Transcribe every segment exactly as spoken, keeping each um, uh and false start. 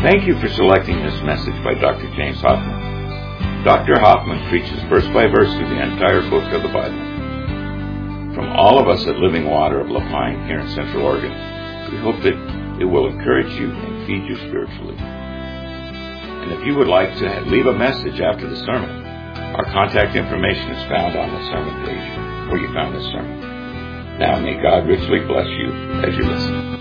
Thank you for selecting this message by Doctor James Hoffman. Doctor Hoffman preaches verse by verse through the entire book of the Bible. From all of us at Living Water of La Pine here in Central Oregon, we hope that it will encourage you and feed you spiritually. And if you would like to leave a message after the sermon, our contact information is found on the sermon page where you found this sermon. Now may God richly bless you as you listen.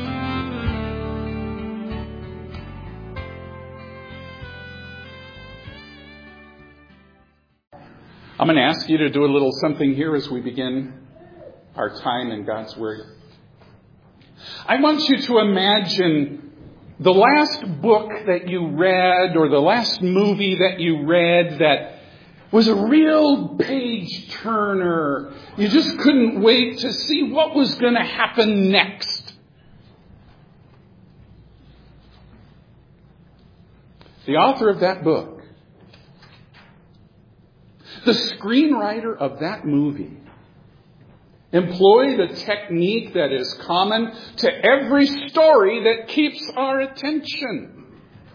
I'm going to ask you to do a little something here as we begin our time in God's Word. I want you to imagine the last book that you read or the last movie that you read that was a real page turner. You just couldn't wait to see what was going to happen next. The author of that book, the screenwriter of that movie, employed a technique that is common to every story that keeps our attention.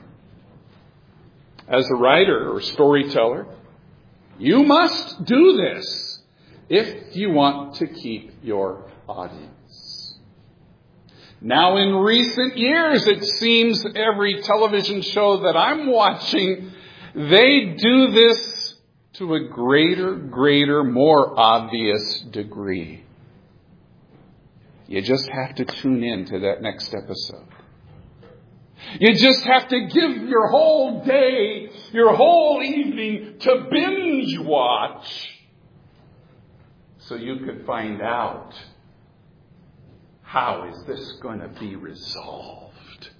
As a writer or storyteller, you must do this if you want to keep your audience. Now, in recent years, it seems every television show that I'm watching, they do this to a greater, greater, more obvious degree. You just have to tune in to that next episode. You just have to give your whole day, your whole evening to binge watch so you could find out, how is this going to be resolved?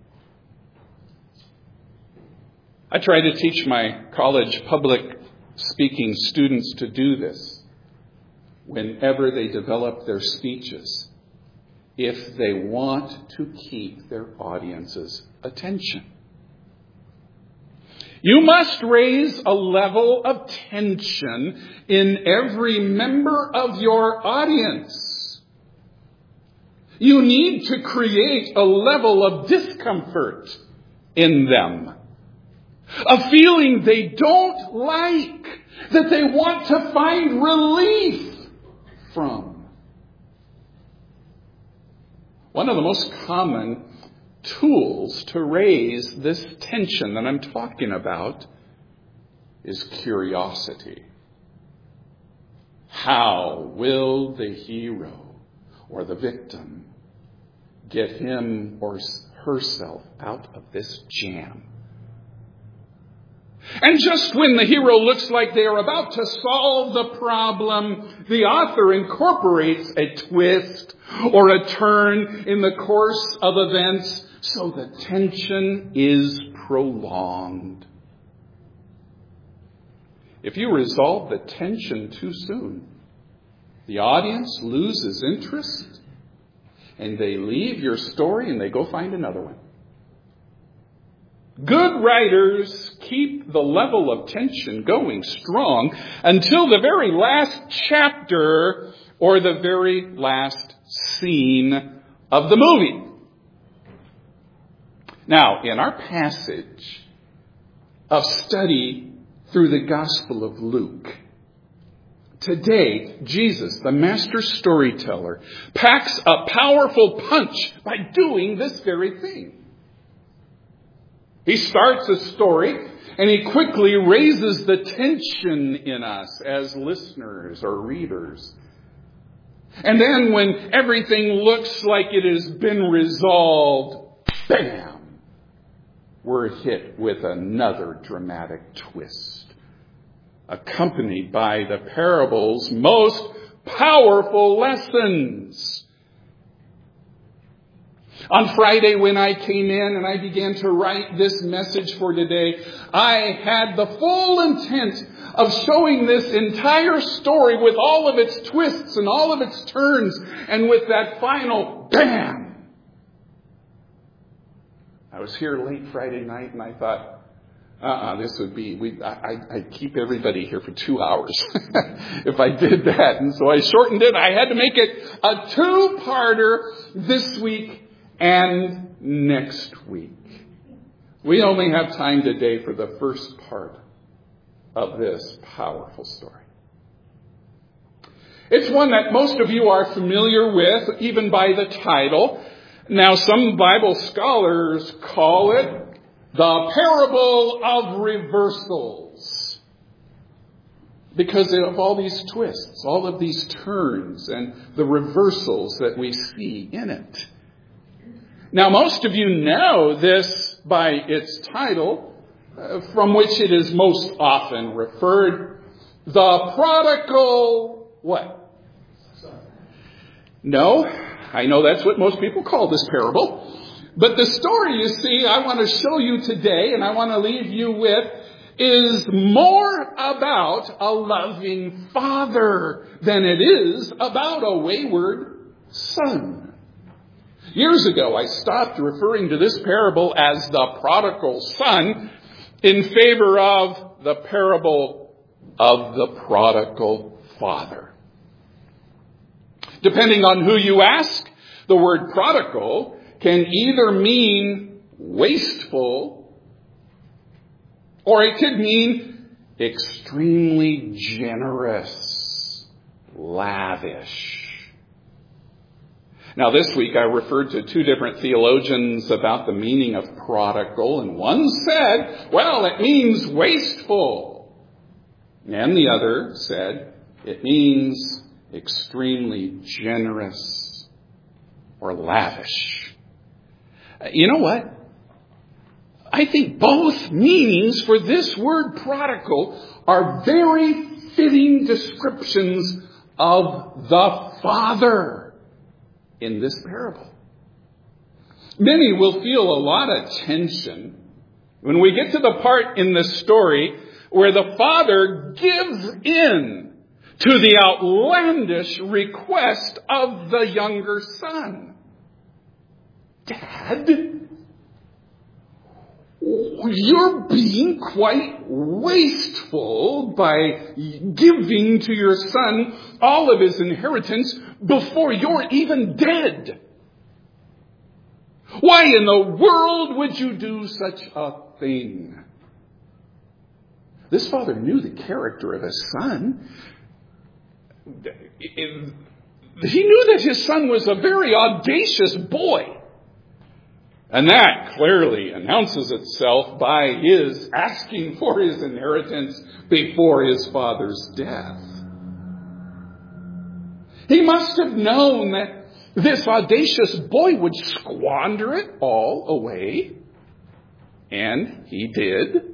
I try to teach my college public speaking students to do this whenever they develop their speeches, if they want to keep their audience's attention. You must raise a level of tension in every member of your audience. You need to create a level of discomfort in them. A feeling they don't like, that they want to find relief from. One of the most common tools to raise this tension that I'm talking about is curiosity. How will the hero or the victim get him or herself out of this jam? And just when the hero looks like they are about to solve the problem, the author incorporates a twist or a turn in the course of events so the tension is prolonged. If you resolve the tension too soon, the audience loses interest and they leave your story and they go find another one. Good writers keep the level of tension going strong until the very last chapter or the very last scene of the movie. Now, in our passage of study through the Gospel of Luke, today, Jesus, the master storyteller, packs a powerful punch by doing this very thing. He starts a story and he quickly raises the tension in us as listeners or readers. And then when everything looks like it has been resolved, bam, we're hit with another dramatic twist, accompanied by the parable's most powerful lessons. On Friday, when I came in and I began to write this message for today, I had the full intent of showing this entire story with all of its twists and all of its turns and with that final bam. I was here late Friday night and I thought, uh-uh, this would be, we, I, I'd keep everybody here for two hours if I did that. And so I shortened it. I had to make it a two-parter this week and next week. We only have time today for the first part of this powerful story. It's one that most of you are familiar with, even by the title. Now, some Bible scholars call it the parable of reversals, because of all these twists, all of these turns, and the reversals that we see in it. Now, most of you know this by its title, uh, from which it is most often referred, the prodigal what? No, I know that's what most people call this parable. But the story, you see, I want to show you today, and I want to leave you with, is more about a loving father than it is about a wayward son. Years ago, I stopped referring to this parable as the prodigal son in favor of the parable of the prodigal father. Depending on who you ask, the word prodigal can either mean wasteful, or it could mean extremely generous, lavish. Now, this week I referred to two different theologians about the meaning of prodigal, and one said, well, it means wasteful. And the other said, it means extremely generous or lavish. You know what? I think both meanings for this word prodigal are very fitting descriptions of the Father in this parable. Many will feel a lot of tension when we get to the part in the story where the Father gives in to the outlandish request of the younger son. Dad, you're being quite wasteful by giving to your son all of his inheritance before you're even dead. Why in the world would you do such a thing? This father knew the character of his son. He knew that his son was a very audacious boy. And that clearly announces itself by his asking for his inheritance before his father's death. He must have known that this audacious boy would squander it all away. And he did.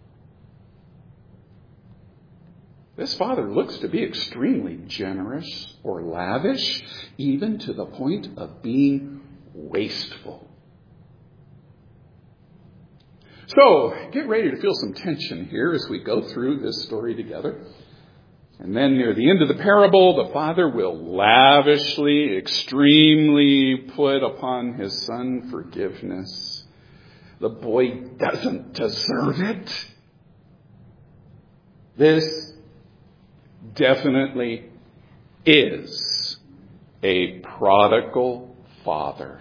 This father looks to be extremely generous or lavish, even to the point of being wasteful. So, get ready to feel some tension here as we go through this story together. And then near the end of the parable, the father will lavishly, extremely put upon his son forgiveness. The boy doesn't deserve it. This definitely is a prodigal father.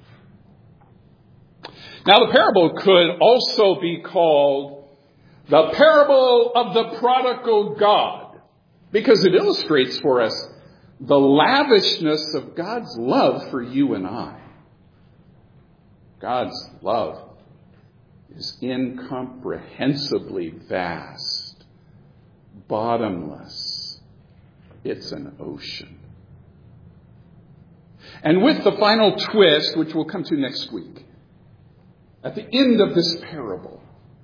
Now, the parable could also be called the parable of the prodigal God, because it illustrates for us the lavishness of God's love for you and I. God's love is incomprehensibly vast, bottomless. It's an ocean. And with the final twist, which we'll come to next week, at the end of this parable,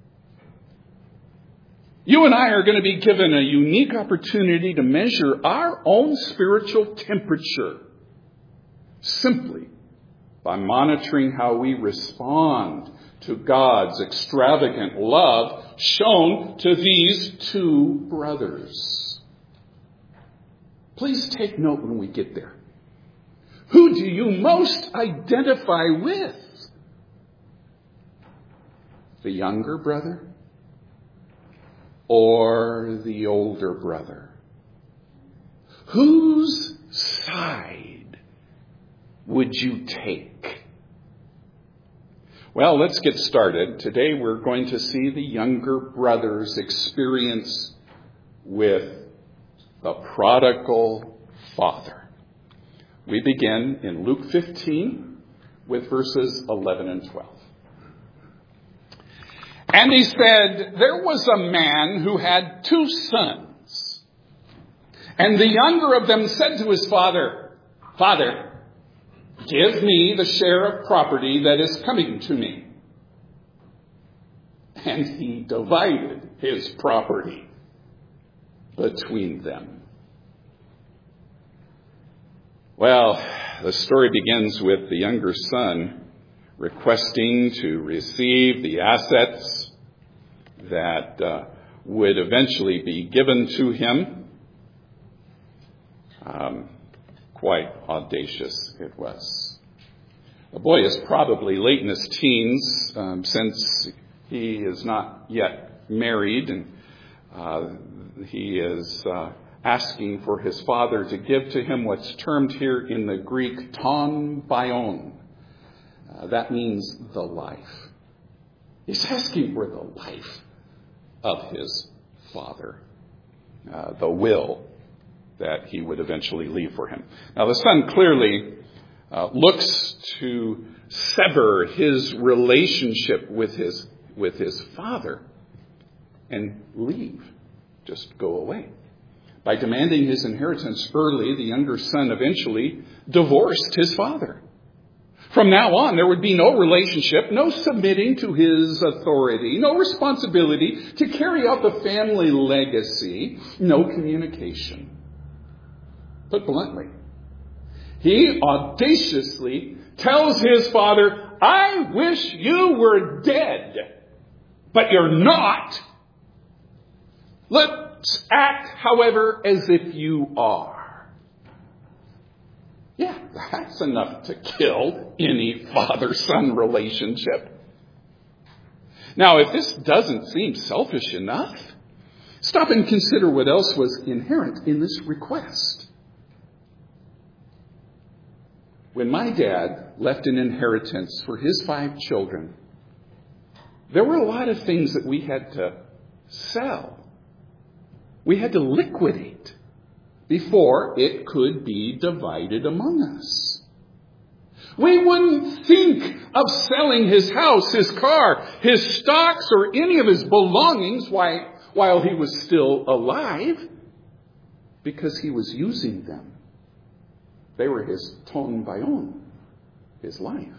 you and I are going to be given a unique opportunity to measure our own spiritual temperature simply by monitoring how we respond to God's extravagant love shown to these two brothers. Please take note when we get there. Who do you most identify with? The younger brother or the older brother? Whose side would you take? Well, let's get started. Today we're going to see the younger brother's experience with the prodigal father. We begin in Luke fifteen with verses eleven and twelve. And he said, there was a man who had two sons. And the younger of them said to his father, Father, give me the share of property that is coming to me. And he divided his property between them. Well, the story begins with the younger son requesting to receive the assets that uh, would eventually be given to him. Um, quite audacious it was. The boy is probably late in his teens, um, since he is not yet married, and uh, he is uh, asking for his father to give to him what's termed here in the Greek ton bion. Uh, that means the life. He's asking for the life of his father, uh, the will that he would eventually leave for him. Now, the son clearly uh, looks to sever his relationship with his with his father and leave, just go away. By demanding his inheritance early, the younger son eventually divorced his father. From now on, there would be no relationship, no submitting to his authority, no responsibility to carry out the family legacy, no communication. Put bluntly, he audaciously tells his father, I wish you were dead, but you're not. Let's act, however, as if you are. Yeah, that's enough to kill any father-son relationship. Now, if this doesn't seem selfish enough, stop and consider what else was inherent in this request. When my dad left an inheritance for his five children, there were a lot of things that we had to sell. We had to liquidate before it could be divided among us. We wouldn't think of selling his house, his car, his stocks, or any of his belongings while, while he was still alive, because he was using them. They were his ton bion, his life.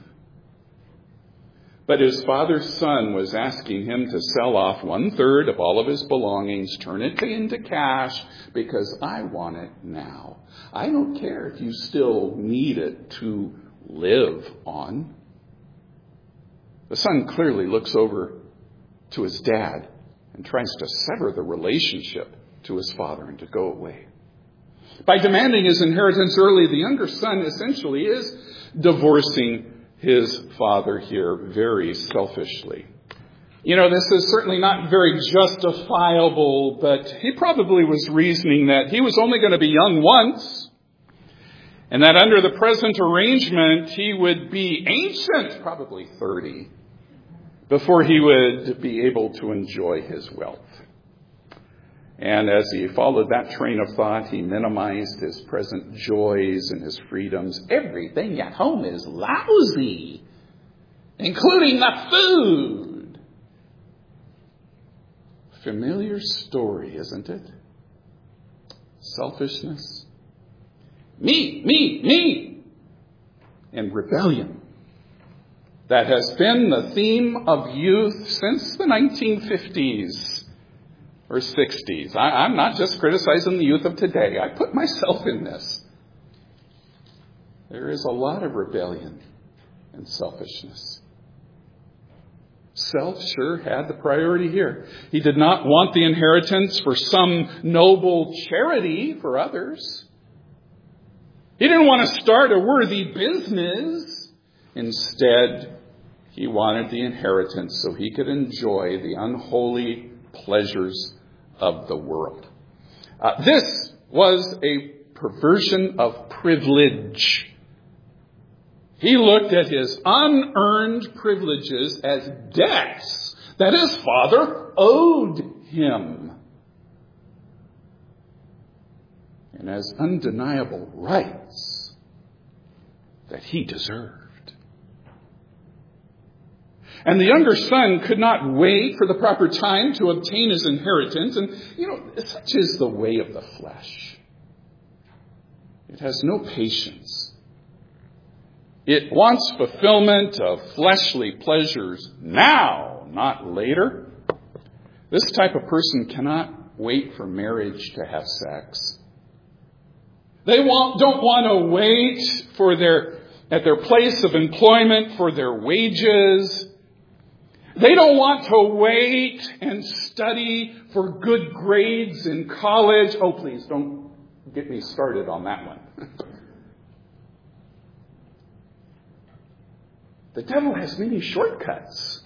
But his father's son was asking him to sell off one third of all of his belongings, turn it into cash, because I want it now. I don't care if you still need it to live on. The son clearly looks over to his dad and tries to sever the relationship to his father and to go away. By demanding his inheritance early, the younger son essentially is divorcing his father here very selfishly. You know, this is certainly not very justifiable, but he probably was reasoning that he was only going to be young once, and that under the present arrangement, he would be ancient, probably thirty, before he would be able to enjoy his wealth. And as he followed that train of thought, he minimized his present joys and his freedoms. Everything at home is lousy, including the food. Familiar story, isn't it? Selfishness. Me, me, me. And rebellion. That has been the theme of youth since the nineteen fifties. Or sixties. I, I'm not just criticizing the youth of today. I put myself in this. There is a lot of rebellion and selfishness. Self sure had the priority here. He did not want the inheritance for some noble charity for others. He didn't want to start a worthy business. Instead, he wanted the inheritance so he could enjoy the unholy pleasures of the world. Uh, this was a perversion of privilege. He looked at his unearned privileges as debts that his father owed him, and as undeniable rights that he deserved. And the younger son could not wait for the proper time to obtain his inheritance. And, you know, such is the way of the flesh. It has no patience. It wants fulfillment of fleshly pleasures now, not later. This type of person cannot wait for marriage to have sex. They want, don't want to wait for their, at their place of employment for their wages. They don't want to wait and study for good grades in college. Oh, please don't get me started on that one. The devil has many shortcuts,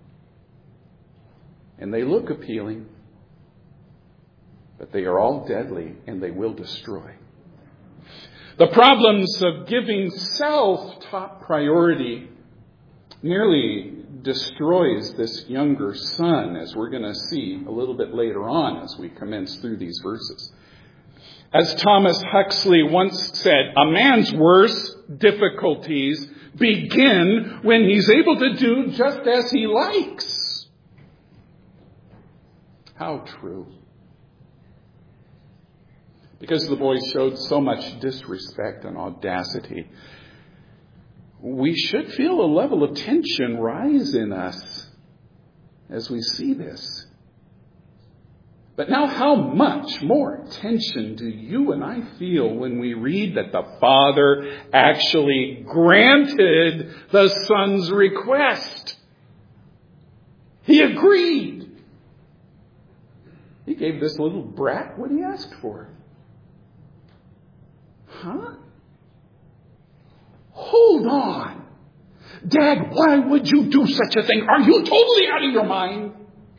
and they look appealing, but they are all deadly and they will destroy. The problems of giving self top priority nearly destroys this younger son, as we're going to see a little bit later on as we commence through these verses. As Thomas Huxley once said, a man's worst difficulties begin when he's able to do just as he likes. How true. Because the boy showed so much disrespect and audacity, we should feel a level of tension rise in us as we see this. But now how much more tension do you and I feel when we read that the Father actually granted the Son's request? He agreed. He gave this little brat what he asked for. Huh? Hold on. Dad, why would you do such a thing? Are you totally out of your mind?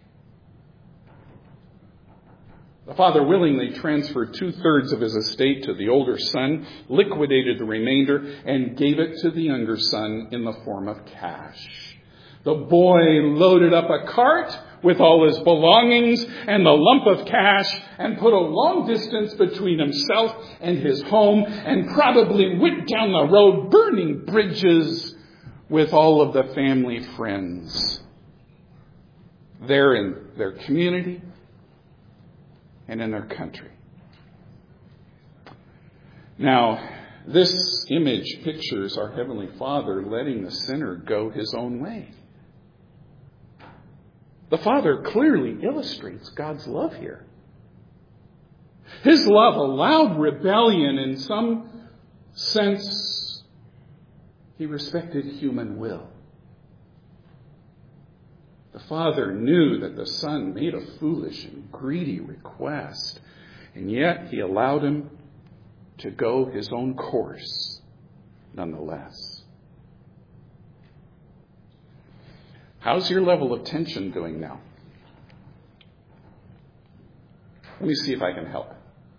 The father willingly transferred two-thirds of his estate to the older son, liquidated the remainder, and gave it to the younger son in the form of cash. The boy loaded up a cart with all his belongings and the lump of cash and put a long distance between himself and his home and probably went down the road burning bridges with all of the family friends there in their community and in their country. Now, this image pictures our Heavenly Father letting the sinner go his own way. The Father clearly illustrates God's love here. His love allowed rebellion. In some sense, He respected human will. The Father knew that the Son made a foolish and greedy request, and yet He allowed him to go his own course nonetheless. How's your level of tension doing now? Let me see if I can help.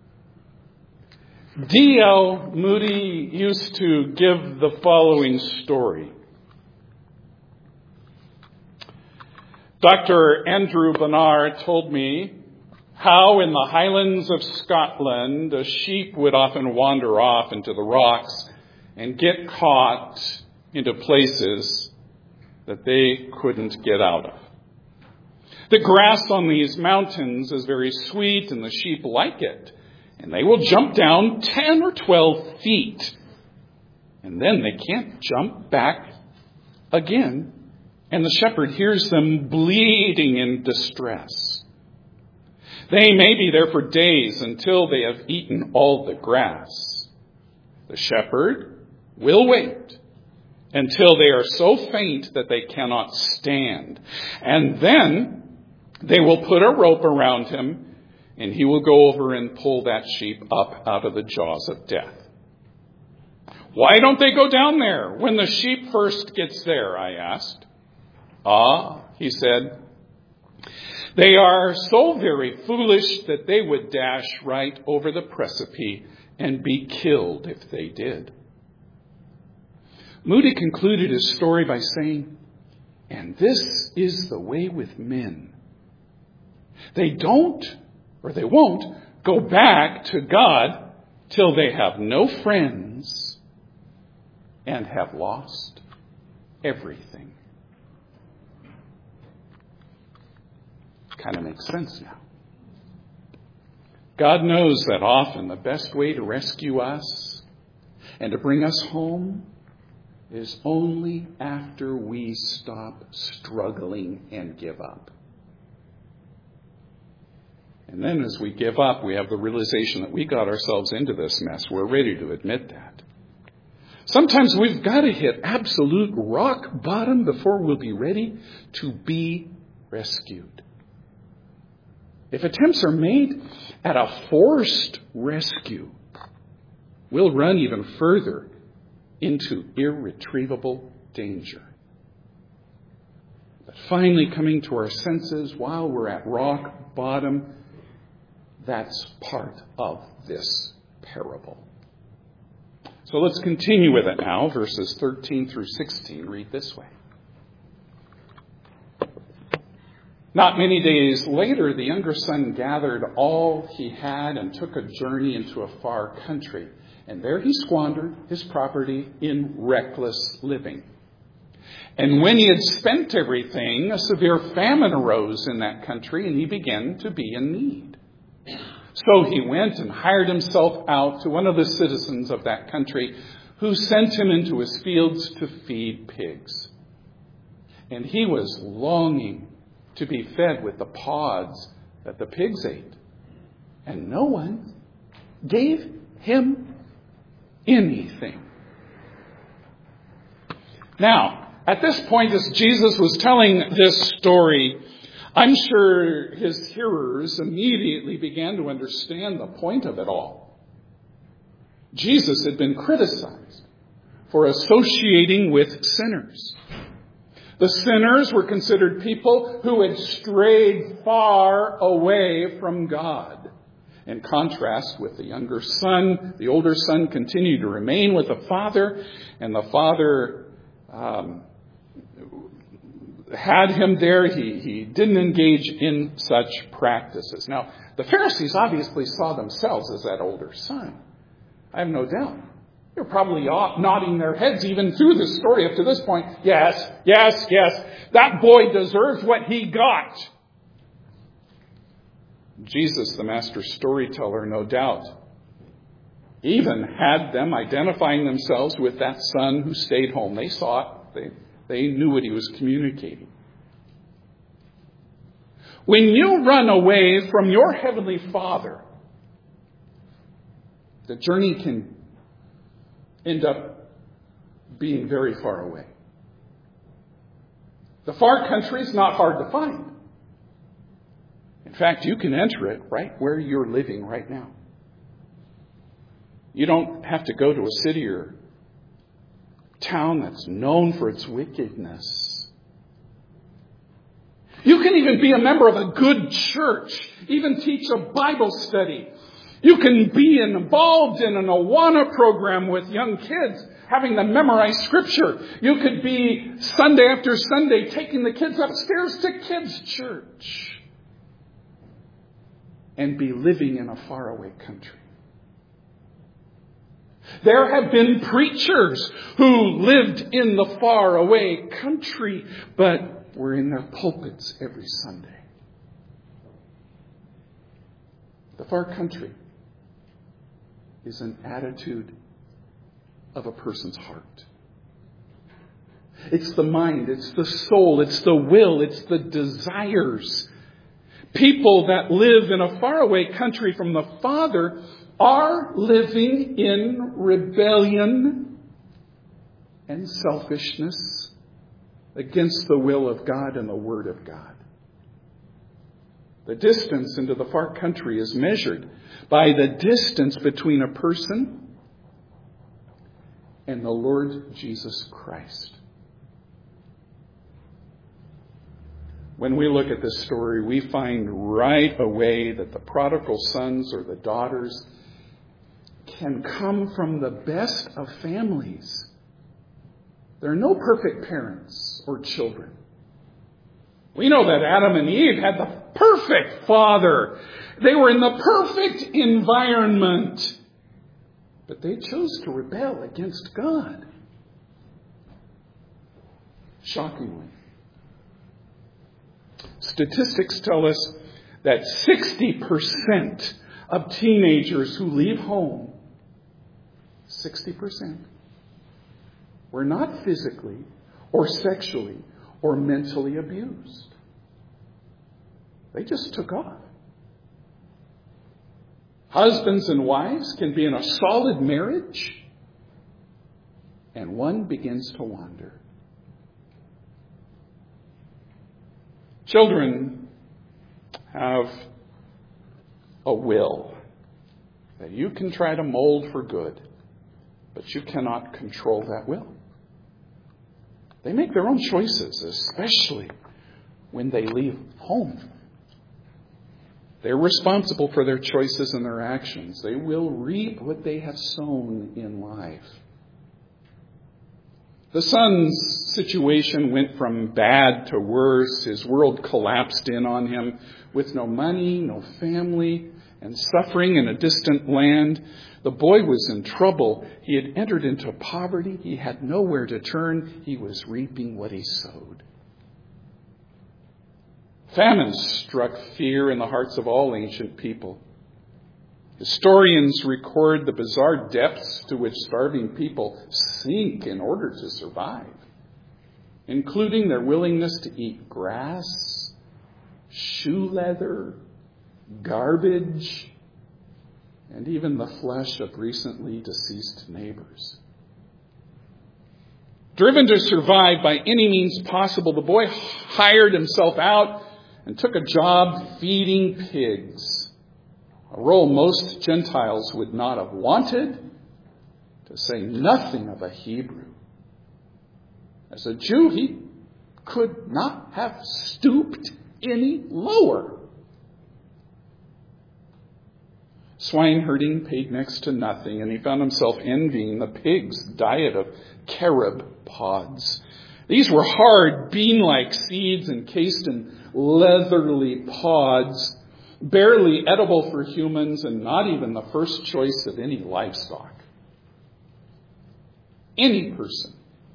D L Moody used to give the following story. Doctor Andrew Bonar told me how in the Highlands of Scotland a sheep would often wander off into the rocks and get caught into places that they couldn't get out of. The grass on these mountains is very sweet and the sheep like it. And they will jump down ten or twelve feet. And then they can't jump back again. And the shepherd hears them bleeding in distress. They may be there for days until they have eaten all the grass. The shepherd will wait until they are so faint that they cannot stand. And then they will put a rope around him, and he will go over and pull that sheep up out of the jaws of death. Why don't they go down there when the sheep first gets there, I asked. Ah, he said, they are so very foolish that they would dash right over the precipice and be killed if they did. Moody concluded his story by saying, "And this is the way with men. They don't, or they won't, go back to God till they have no friends and have lost everything." Kind of makes sense now. God knows that often the best way to rescue us and to bring us home is only after we stop struggling and give up. And then as we give up, we have the realization that we got ourselves into this mess. We're ready to admit that. Sometimes we've got to hit absolute rock bottom before we'll be ready to be rescued. If attempts are made at a forced rescue, we'll run even further into irretrievable danger. But finally coming to our senses while we're at rock bottom, that's part of this parable. So let's continue with it now. Verses thirteen through sixteen read this way. Not many days later, the younger son gathered all he had and took a journey into a far country. And there he squandered his property in reckless living. And when he had spent everything, a severe famine arose in that country, and he began to be in need. So he went and hired himself out to one of the citizens of that country, who sent him into his fields to feed pigs. And he was longing to be fed with the pods that the pigs ate. And no one gave him anything. Now, at this point, as Jesus was telling this story, I'm sure his hearers immediately began to understand the point of it all. Jesus had been criticized for associating with sinners. The sinners were considered people who had strayed far away from God. In contrast with the younger son, the older son continued to remain with the father, and the father um, had him there. He, he didn't engage in such practices. Now, the Pharisees obviously saw themselves as that older son. I have no doubt. They're probably nodding their heads even through this story up to this point. Yes, yes, yes. That boy deserves what he got. Jesus, the master storyteller, no doubt, even had them identifying themselves with that son who stayed home. They saw it. They, they knew what he was communicating. When you run away from your heavenly Father, the journey can end up being very far away. The far country is not hard to find. In fact, you can enter it right where you're living right now. You don't have to go to a city or town that's known for its wickedness. You can even be a member of a good church, even teach a Bible study. You can be involved in an Awana program with young kids, having them memorize Scripture. You could be Sunday after Sunday taking the kids upstairs to kids' church and be living in a faraway country. There have been preachers who lived in the faraway country, but were in their pulpits every Sunday. The far country is an attitude of a person's heart. It's the mind, it's the soul, it's the will, it's the desires. People that live in a faraway country from the Father are living in rebellion and selfishness against the will of God and the Word of God. The distance into the far country is measured by the distance between a person and the Lord Jesus Christ. When we look at this story, we find right away that the prodigal sons or the daughters can come from the best of families There are no perfect parents or children. We know that Adam and Eve had the perfect father. They were in the perfect environment. But they chose to rebel against God. Shockingly. Statistics tell us that sixty percent of teenagers who leave home, sixty percent, were not physically or sexually or mentally abused. They just took off. Husbands and wives can be in a solid marriage, and one begins to wander. Children have a will that you can try to mold for good, but you cannot control that will. They make their own choices, especially when they leave home. They're responsible for their choices and their actions. They will reap what they have sown in life. The son's situation went from bad to worse. His world collapsed in on him with no money, no family, and suffering in a distant land. The boy was in trouble. He had entered into poverty. He had nowhere to turn. He was reaping what he sowed. Famine struck fear in the hearts of all ancient people. Historians record the bizarre depths to which starving people sink in order to survive, including their willingness to eat grass, shoe leather, garbage, and even the flesh of recently deceased neighbors. Driven to survive by any means possible, the boy hired himself out and took a job feeding pigs, a role most Gentiles would not have wanted, to say nothing of a Hebrew. As a Jew, he could not have stooped any lower. Swine herding paid next to nothing, and he found himself envying the pigs' diet of carob pods. These were hard, bean-like seeds encased in leathery pods, barely edible for humans and not even the first choice of any livestock. Any person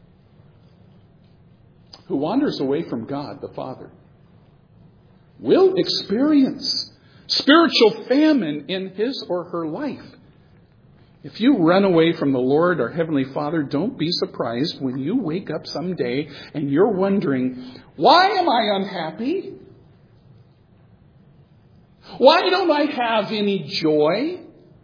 who wanders away from God, the Father, will experience spiritual famine in his or her life. If you run away from the Lord, our Heavenly Father, don't be surprised when you wake up someday and you're wondering, why am I unhappy? Why don't I have any joy?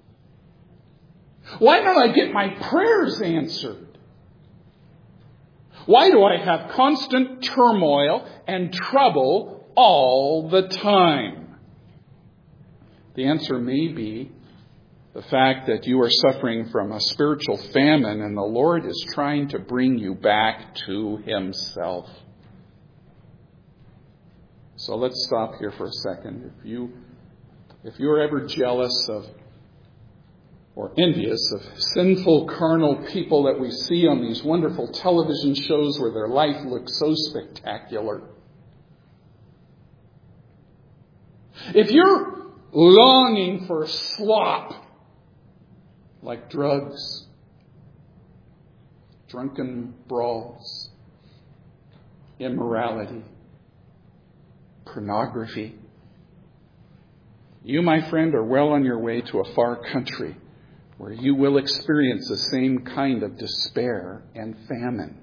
Why don't I get my prayers answered? Why do I have constant turmoil and trouble all the time? The answer may be the fact that you are suffering from a spiritual famine and the Lord is trying to bring you back to himself. So let's stop here for a second. If you, if you're ever jealous of or envious of sinful, carnal people that we see on these wonderful television shows where their life looks so spectacular, if you're longing for slop, like drugs, drunken brawls, immorality, pornography, you, my friend, are well on your way to a far country where you will experience the same kind of despair and famine.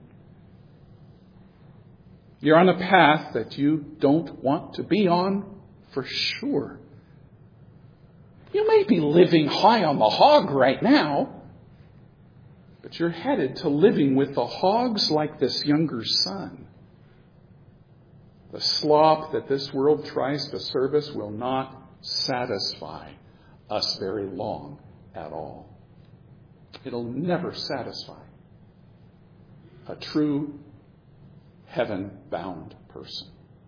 You're on a path that you don't want to be on for sure. You may be living high on the hog right now, but you're headed to living with the hogs like this younger son. The slop that this world tries to serve us will not satisfy us very long at all. It'll never satisfy a true heaven-bound person.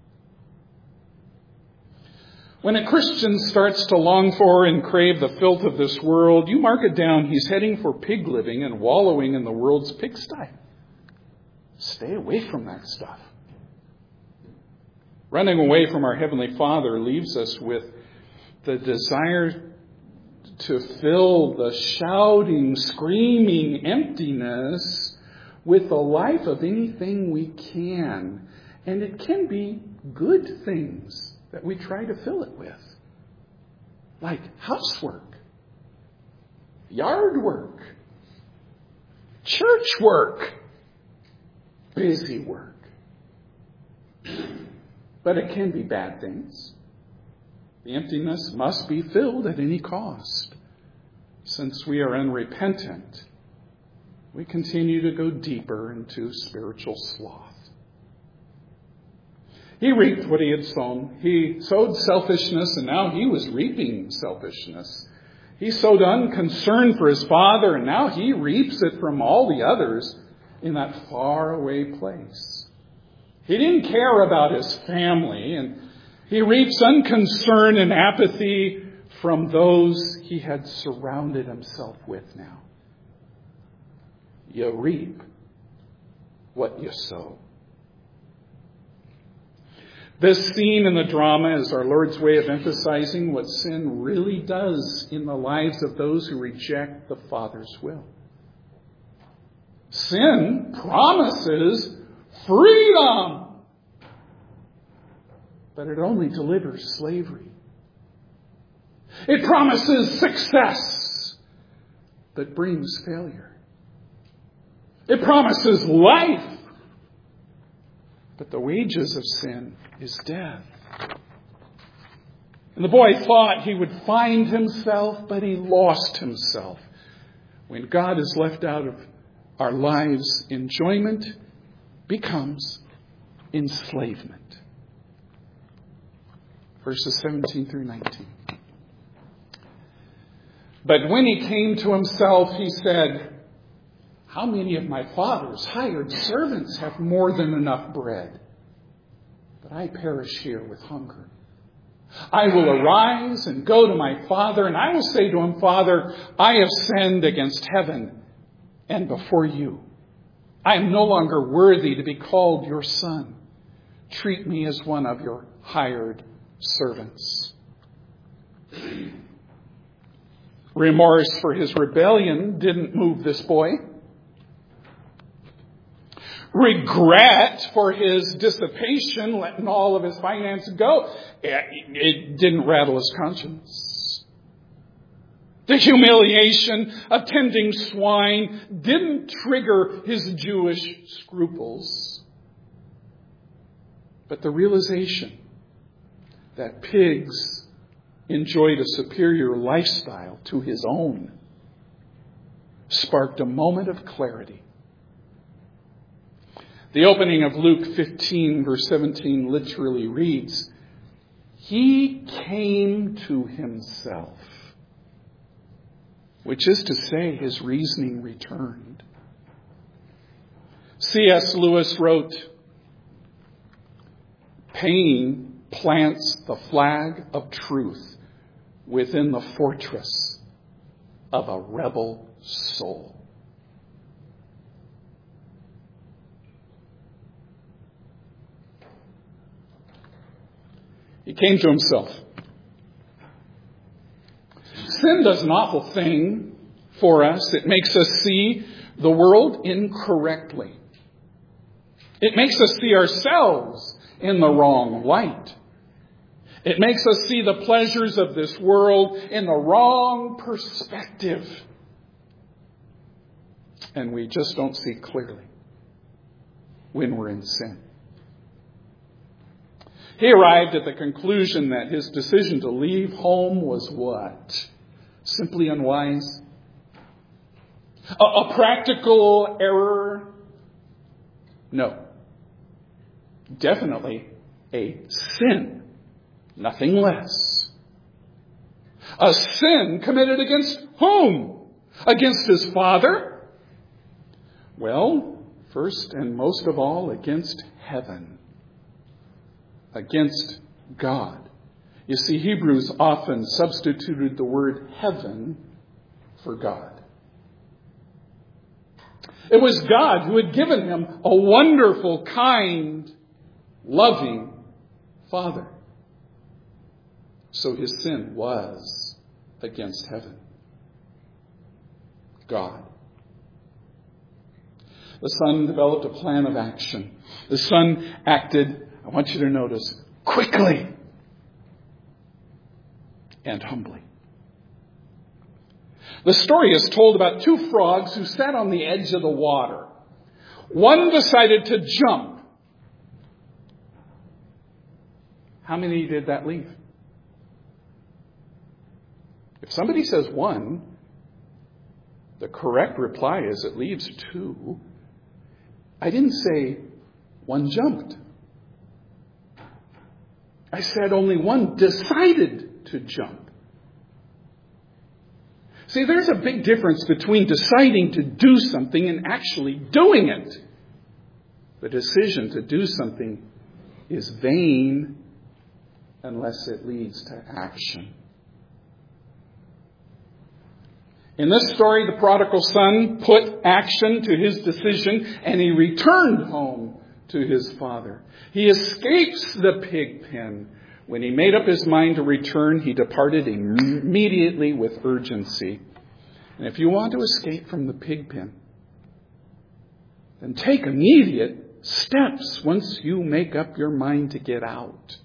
When a Christian starts to long for and crave the filth of this world, you mark it down. He's heading for pig living and wallowing in the world's pigsty. stay away from that stuff. Running away from our Heavenly Father leaves us with the desire to fill the shouting, screaming emptiness with the life of anything we can. And it can be good things that we try to fill it with. Like housework, yard work, church work, busy work. But it can be bad things. The emptiness must be filled at any cost. Since we are unrepentant, we continue to go deeper into spiritual sloth. He reaped what he had sown. He sowed selfishness, and now he was reaping selfishness. He sowed unconcern for his Father, and now he reaps it from all the others in that faraway place. He didn't care about his family, and he reaps unconcern and apathy from those he had surrounded himself with now. You reap what you sow. This scene in the drama is our Lord's way of emphasizing what sin really does in the lives of those who reject the Father's will. Sin promises freedom, but it only delivers slavery. It promises success, but brings failure. It promises life, but the wages of sin is death. And the boy thought he would find himself, but he lost himself. When God is left out of our lives, enjoyment becomes enslavement. Verses seventeen through nineteen. But when he came to himself, he said, "How many of my father's hired servants have more than enough bread? But I perish here with hunger. I will arise and go to my father, and I will say to him, Father, I have sinned against heaven and before you. I am no longer worthy to be called your son. Treat me as one of your hired servants." Remorse for his rebellion didn't move this boy. Regret for his dissipation, letting all of his finances go, it didn't rattle his conscience. The humiliation of tending swine didn't trigger his Jewish scruples. But the realization that pigs enjoyed a superior lifestyle to his own sparked a moment of clarity. The opening of Luke fifteen, verse seventeen, literally reads, "He came to himself," which is to say, his reasoning returned. C S Lewis wrote, "Pain plants the flag of truth within the fortress of a rebel soul." He came to himself. Sin does an awful thing for us. It makes us see the world incorrectly. It makes us see ourselves in the wrong light. It makes us see the pleasures of this world in the wrong perspective. And we just don't see clearly when we're in sin. He arrived at the conclusion that his decision to leave home was what? Simply unwise? A, a practical error? No. Definitely a sin. Nothing less. A sin committed against whom? Against his father? Well, first and most of all, against heaven. Against God. You see, Hebrews often substituted the word heaven for God. It was God who had given him a wonderful, kind, loving Father. So his sin was against heaven. God. The Son developed a plan of action. The Son acted, I want you to notice, quickly and humbly. The story is told about two frogs who sat on the edge of the water. One decided to jump. How many did that leave? If somebody says one, the correct reply is it leaves two. I didn't say one jumped. I said only one decided to jump. See, there's a big difference between deciding to do something and actually doing it. The decision to do something is vain unless it leads to action. In this story, the prodigal son put action to his decision and he returned home to his father. He escapes the pig pen. When he made up his mind to return, he departed immediately with urgency. And if you want to escape from the pig pen, then take immediate steps once you make up your mind to get out.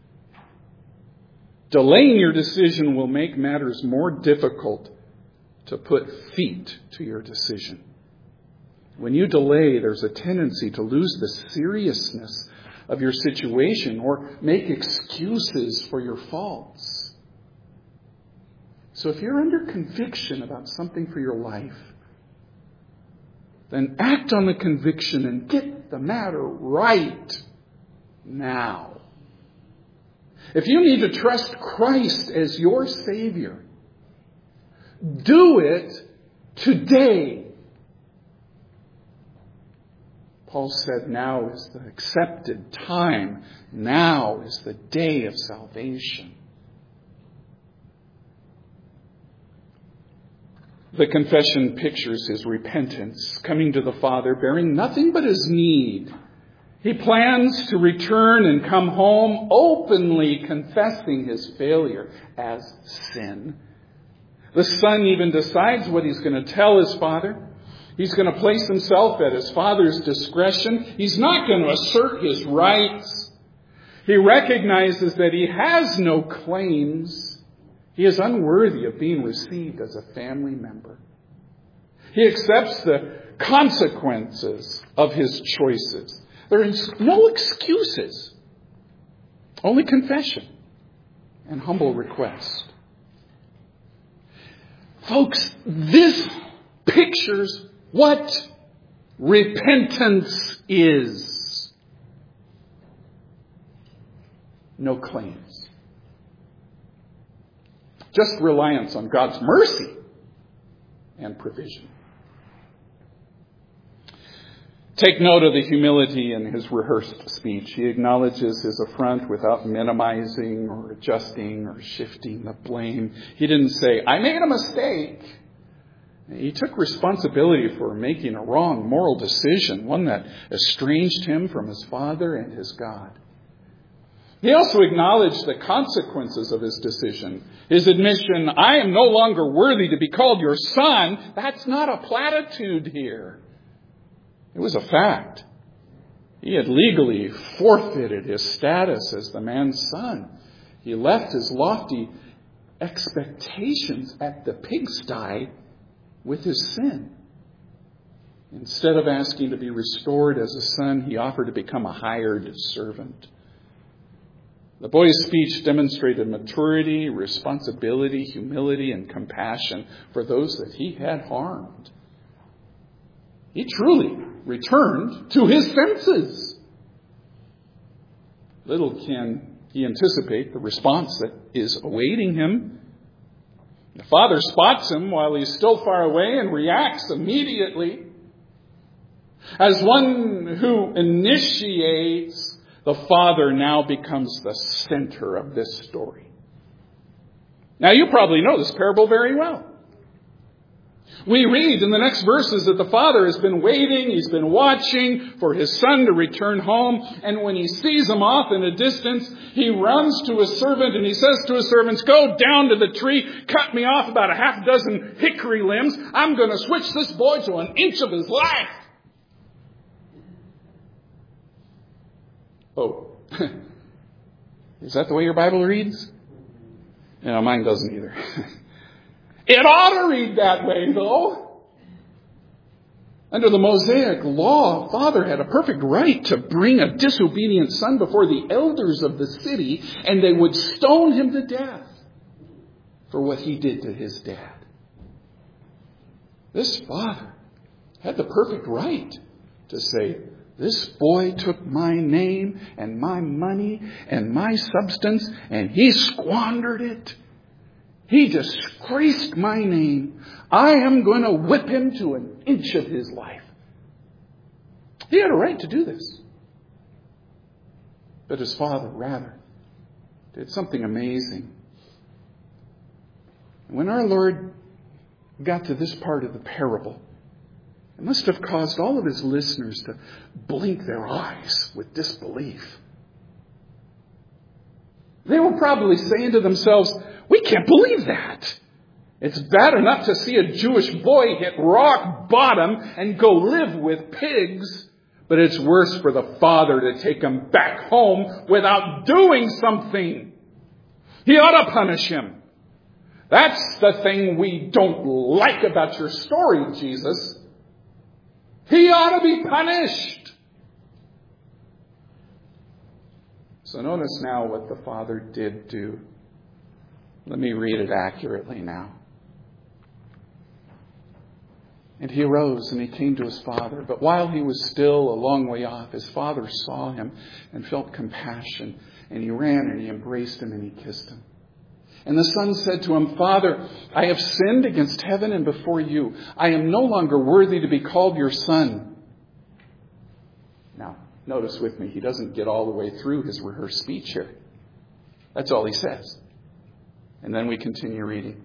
Delaying your decision will make matters more difficult to put feet to your decision. When you delay, there's a tendency to lose the seriousness of your situation or make excuses for your faults. So if you're under conviction about something for your life, then act on the conviction and get the matter right now. If you need to trust Christ as your Savior, do it today. Paul said, now is the accepted time. Now is the day of salvation. The confession pictures his repentance, coming to the Father, bearing nothing but his need. He plans to return and come home, openly confessing his failure as sin. The Son even decides what he's going to tell his Father. He's going to place himself at his Father's discretion. He's not going to assert his rights. He recognizes that he has no claims. He is unworthy of being received as a family member. He accepts the consequences of his choices. There are no excuses, only confession and humble request. Folks, this pictures what repentance is. No claims. Just reliance on God's mercy and provision. Take note of the humility in his rehearsed speech. He acknowledges his affront without minimizing or adjusting or shifting the blame. He didn't say, I made a mistake. He took responsibility for making a wrong moral decision, one that estranged him from his Father and his God. He also acknowledged the consequences of his decision. His admission, I am no longer worthy to be called your son, that's not a platitude here. It was a fact. He had legally forfeited his status as the man's son. He left his lofty expectations at the pigsty with his sin. Instead of asking to be restored as a son, he offered to become a hired servant. The boy's speech demonstrated maturity, responsibility, humility, and compassion for those that he had harmed. He truly returned to his senses. Little can he anticipate the response that is awaiting him. The Father spots him while he's still far away and reacts immediately. As one who initiates, the Father now becomes the center of this story. Now, you probably know this parable very well. We read in the next verses that the father has been waiting, he's been watching for his son to return home, and when he sees him off in a distance, he runs to his servant and he says to his servants, "Go down to the tree, cut me off about a half dozen hickory limbs. I'm going to switch this boy to an inch of his life." Oh, is that the way your Bible reads? No, mine doesn't either. It ought to read that way, though. Under the Mosaic law, a father had a perfect right to bring a disobedient son before the elders of the city, and they would stone him to death for what he did to his dad. This father had the perfect right to say, "This boy took my name and my money and my substance, and he squandered it. He disgraced my name. I am going to whip him to an inch of his life." He had a right to do this. But his father, rather, did something amazing. When our Lord got to this part of the parable, it must have caused all of his listeners to blink their eyes with disbelief. They were probably saying to themselves, "We can't believe that. It's bad enough to see a Jewish boy hit rock bottom and go live with pigs, but it's worse for the father to take him back home without doing something. He ought to punish him. That's the thing we don't like about your story, Jesus. He ought to be punished." So notice now what the father did do. Let me read it accurately now. "And he arose and he came to his father. But while he was still a long way off, his father saw him and felt compassion. And he ran and he embraced him and he kissed him. And the son said to him, 'Father, I have sinned against heaven and before you. I am no longer worthy to be called your son.'" Now, notice with me, he doesn't get all the way through his rehearsed speech here. That's all he says. And then we continue reading.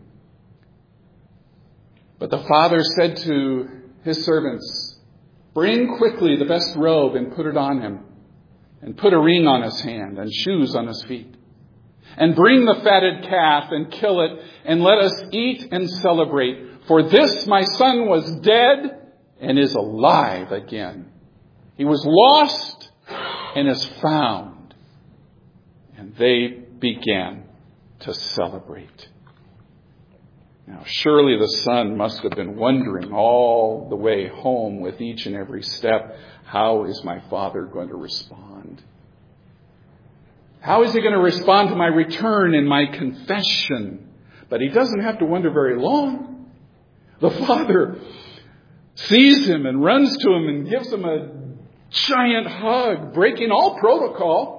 "But the father said to his servants, 'Bring quickly the best robe and put it on him, and put a ring on his hand and shoes on his feet. And bring the fatted calf and kill it, and let us eat and celebrate. For this my son was dead and is alive again. He was lost and is found.' And they began to celebrate." Now, surely the son must have been wondering all the way home with each and every step, how is my father going to respond? How is he going to respond to my return and my confession? But he doesn't have to wonder very long. The father sees him and runs to him and gives him a giant hug, breaking all protocol.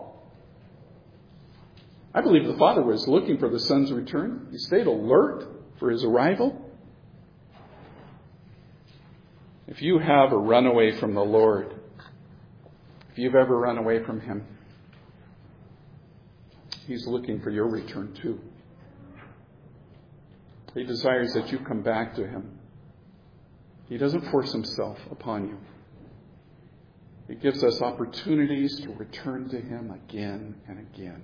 I believe the father was looking for the son's return. He stayed alert for his arrival. If you have a runaway from the Lord, if you've ever run away from him, he's looking for your return too. He desires that you come back to him. He doesn't force himself upon you. He gives us opportunities to return to him again and again.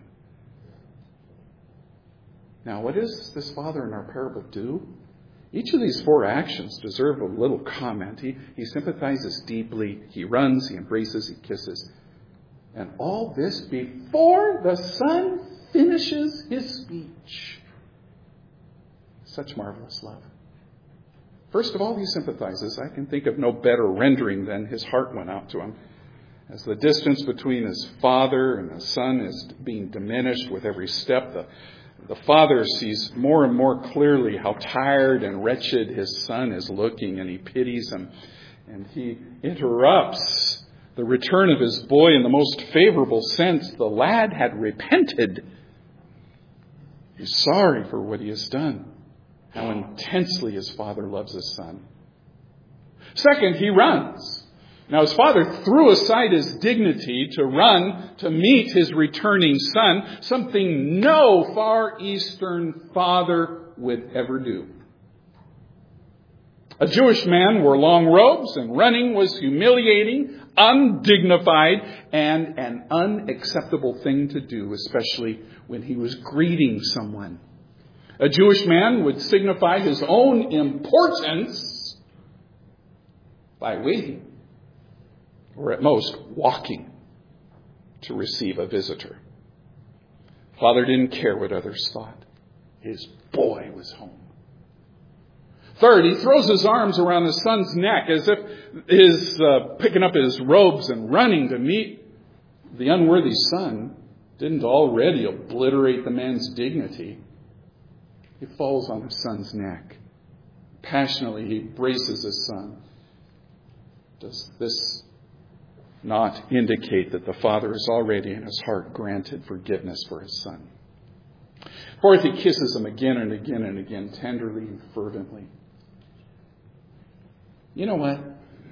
Now, what does this father in our parable do? Each of these four actions deserve a little comment. He, he sympathizes deeply. He runs, he embraces, he kisses. And all this before the son finishes his speech. Such marvelous love. First of all, he sympathizes. I can think of no better rendering than his heart went out to him. As the distance between his father and the son is being diminished with every step, the The father sees more and more clearly how tired and wretched his son is looking, and he pities him. And he interrupts the return of his boy in the most favorable sense. The lad had repented. He's sorry for what he has done. How intensely his father loves his son. Second, he runs. Now, his father threw aside his dignity to run to meet his returning son, something no Far Eastern father would ever do. A Jewish man wore long robes, and running was humiliating, undignified, and an unacceptable thing to do, especially when he was greeting someone. A Jewish man would signify his own importance by waiting, or at most walking, to receive a visitor. Father didn't care what others thought. His boy was home. Third, he throws his arms around his son's neck as if his uh, picking up his robes and running to meet the unworthy son didn't already obliterate the man's dignity. He falls on his son's neck. Passionately, he embraces his son. Does this not indicate that the father has already in his heart granted forgiveness for his son? Fourth, he kisses him again and again and again, tenderly and fervently. You know what?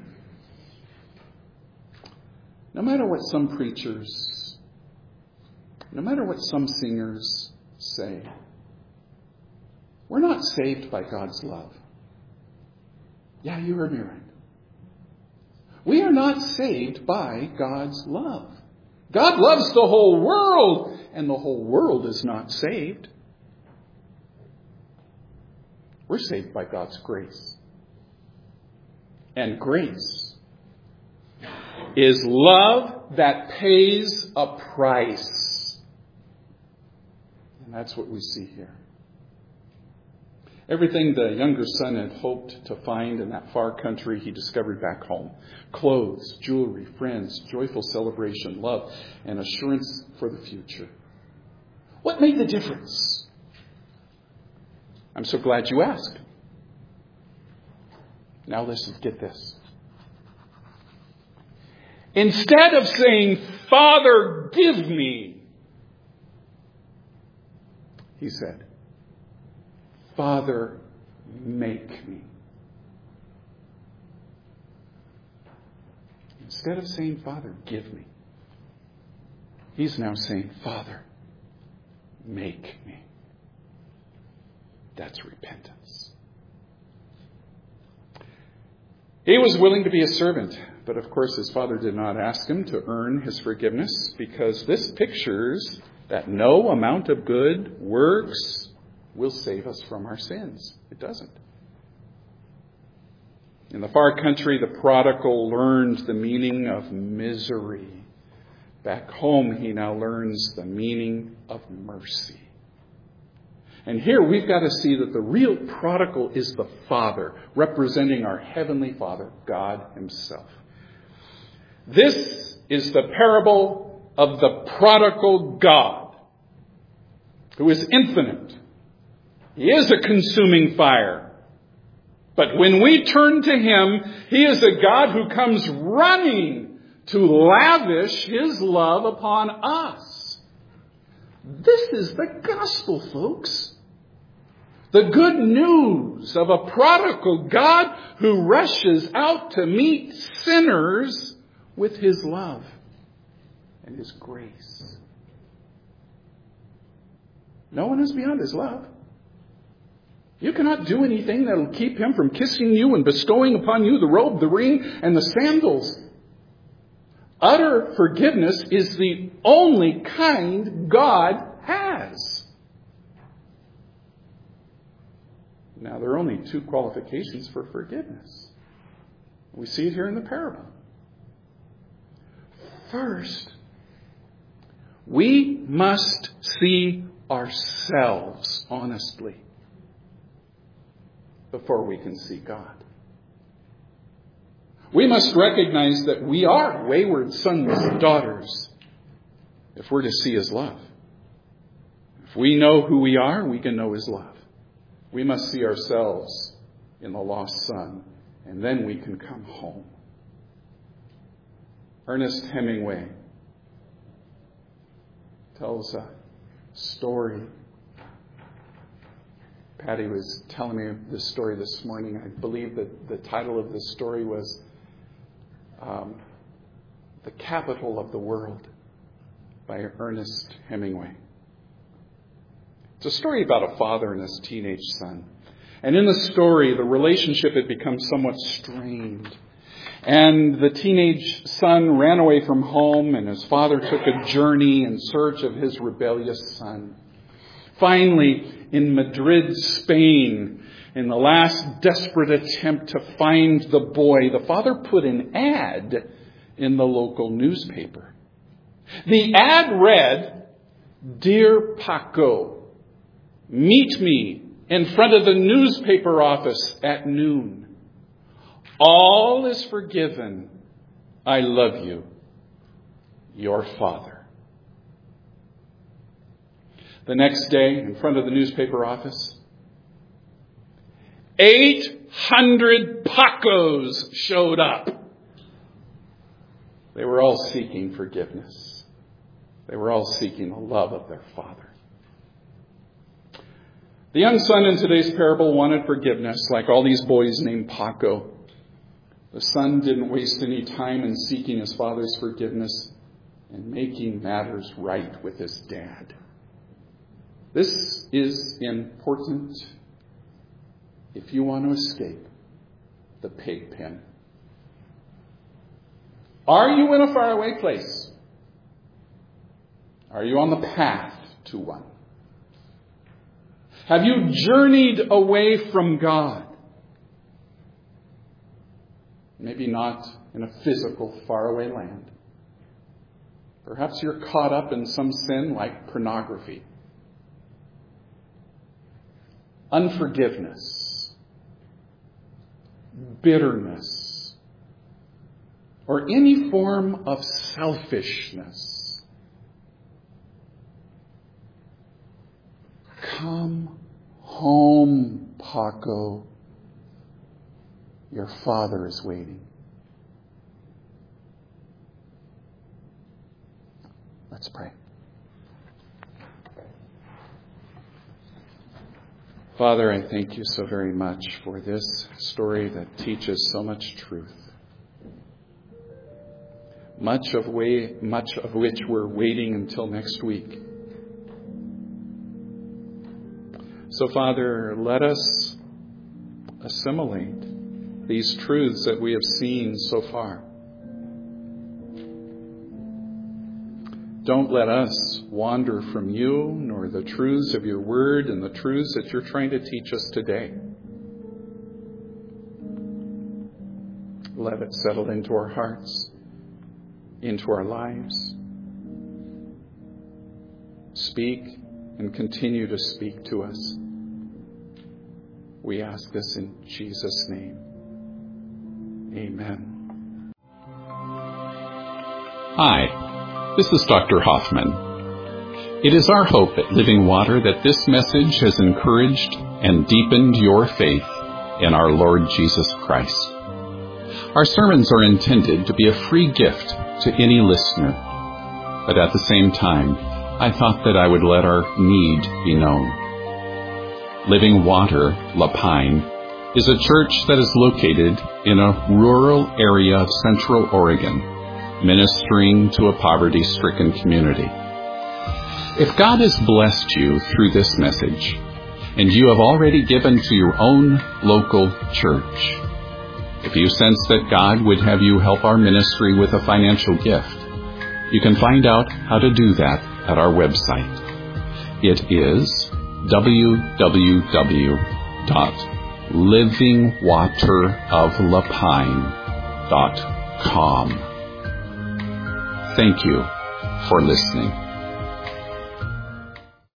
No matter what some preachers, no matter what some singers say, we're not saved by God's love. Yeah, you heard me right. We are not saved by God's love. God loves the whole world, and the whole world is not saved. We're saved by God's grace. And grace is love that pays a price. And that's what we see here. Everything the younger son had hoped to find in that far country, he discovered back home. Clothes, jewelry, friends, joyful celebration, love, and assurance for the future. What made the difference? I'm so glad you asked. Now listen, get this. Instead of saying, Father, give me, he said, Father, make me. Instead of saying, Father, give me, he's now saying, Father, make me. That's repentance. He was willing to be a servant, but of course his father did not ask him to earn his forgiveness, because this pictures that no amount of good works will save us from our sins. It doesn't. In the far country, the prodigal learned the meaning of misery. Back home, he now learns the meaning of mercy. And here we've got to see that the real prodigal is the Father, representing our Heavenly Father, God Himself. This is the parable of the prodigal God, who is infinite. He is a consuming fire. But when we turn to Him, He is a God who comes running to lavish His love upon us. This is the gospel, folks. The good news of a prodigal God who rushes out to meet sinners with His love and His grace. No one is beyond His love. You cannot do anything that will keep Him from kissing you and bestowing upon you the robe, the ring, and the sandals. Utter forgiveness is the only kind God has. Now, there are only two qualifications for forgiveness. We see it here in the parable. First, we must see ourselves honestly before we can see God. We must recognize that we are wayward sons and daughters if we're to see His love. If we know who we are, we can know His love. We must see ourselves in the lost son, and then we can come home. Ernest Hemingway tells a story. Patty was telling me this story this morning. I believe that the title of this story was um, The Capital of the World by Ernest Hemingway. It's a story about a father and his teenage son. And in the story, the relationship had become somewhat strained. And the teenage son ran away from home, and his father took a journey in search of his rebellious son. Finally, in Madrid, Spain, in the last desperate attempt to find the boy, the father put an ad in the local newspaper. The ad read, "Dear Paco, meet me in front of the newspaper office at noon. All is forgiven. I love you. Your father." The next day, in front of the newspaper office, eight hundred Pacos showed up. They were all seeking forgiveness. They were all seeking the love of their father. The young son in today's parable wanted forgiveness, like all these boys named Paco. The son didn't waste any time in seeking his father's forgiveness and making matters right with his dad. This is important if you want to escape the pig pen. Are you in a faraway place? Are you on the path to one? Have you journeyed away from God? Maybe not in a physical, faraway land. Perhaps you're caught up in some sin like pornography, unforgiveness, bitterness, or any form of selfishness. Come home, Paco. Your father is waiting. Let's pray. Father, I thank you so very much for this story that teaches so much truth. Much of, way, much of which we're waiting until next week. So, Father, let us assimilate these truths that we have seen so far. Don't let us wander from you, nor the truths of your word and the truths that you're trying to teach us today. Let it settle into our hearts, into our lives. Speak and continue to speak to us. We ask this in Jesus' name. Amen. Hi, this is Doctor Hoffman. It is our hope at Living Water that this message has encouraged and deepened your faith in our Lord Jesus Christ. Our sermons are intended to be a free gift to any listener, but at the same time, I thought that I would let our need be known. Living Water, La Pine, is a church that is located in a rural area of Central Oregon, ministering to a poverty-stricken community. If God has blessed you through this message, and you have already given to your own local church, if you sense that God would have you help our ministry with a financial gift, you can find out how to do that at our website. It is w w w dot living water of la pine dot com. Thank you for listening.